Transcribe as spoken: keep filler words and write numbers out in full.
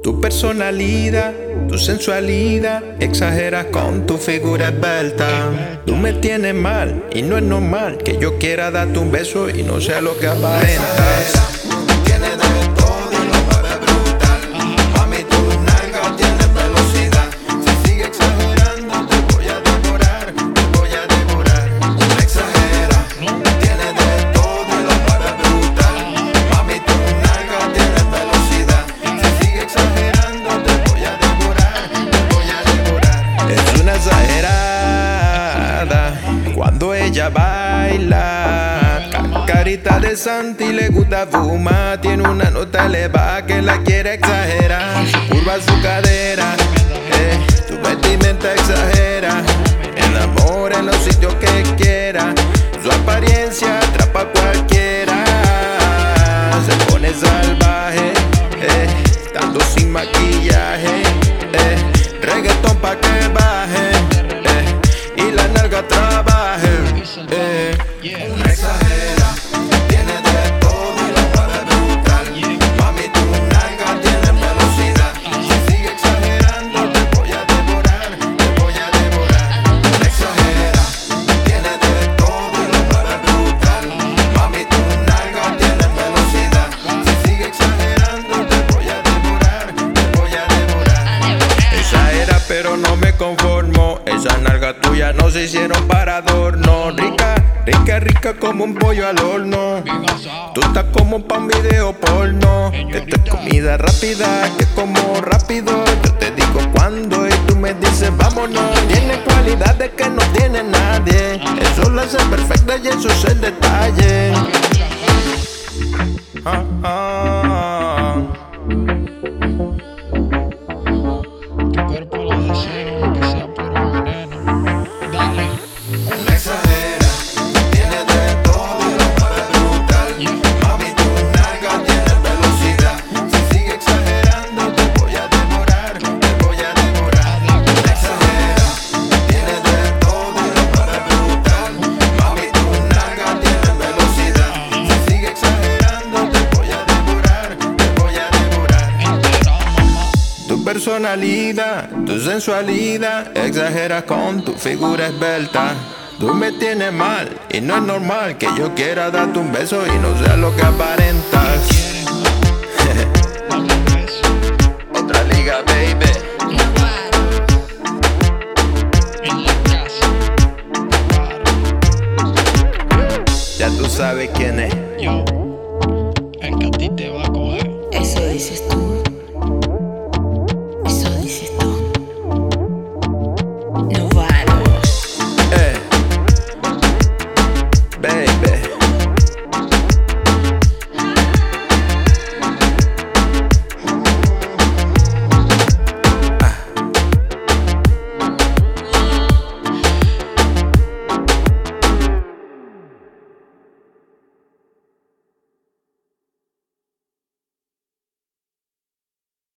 Tu personalidad, tu sensualidad, exageras con tu figura esbelta. Tú me tienes mal y no es normal que yo quiera darte un beso y no sea lo que aparentas. Cuando ella baila, carita de Santi, le gusta fumar. Tiene una nota elevada que la quiere exagerar. Su curva, su cadera, eh, tu vestimenta exagera. Enamora en los sitios que quiera. Su apariencia atrapa a cualquiera. Se pone salvaje, eh, tanto sin maquillaje, eh, reggaetón pa' que baje, eh, y la nalga trabaje. Eh. Una exagera, tiene de todo y lo para brutal. Mami, tu nalga tiene velocidad. Si sigue exagerando, te voy a devorar, te voy a devorar. Una exagera, tiene de todo y lo para brutal. Mami, tu nalga tiene velocidad. Si sigue exagerando, te voy a devorar, te voy a devorar. Exagera, pero no me conformo. Esas nalgas tuyas no se hicieron para adorno. Rica, rica, rica como un pollo al horno. Tú estás como pa' un video porno. Esto es comida rápida, que como rápido. Yo te digo cuándo y tú me dices vámonos. Tiene cualidades que no tiene nadie. Eso la hace perfecta y eso es el detalle. Ah, ah. Tu cuerpo lo deseo, que sea puro veneno. Dale. Una exagera, tiene de todo y lo para brutal. Mami, tu nalga tiene velocidad. Si sigue exagerando, te voy a devorar, te voy a devorar. Una exagera, tiene de todo y lo para brutal. Mami, tu nalga tiene velocidad. Si sigue exagerando, te voy a devorar, te voy a devorar. Entera, mamá. Tu personalidad, tu sensualidad, exageras con tu figura esbelta. Tú me tienes mal y no es normal que yo quiera darte un beso y no sea lo que aparentas. Dame un beso. Otra liga, baby. En la casa. Ya tú sabes quién es. Yo, el que a ti te va a coger. Eso dices tú.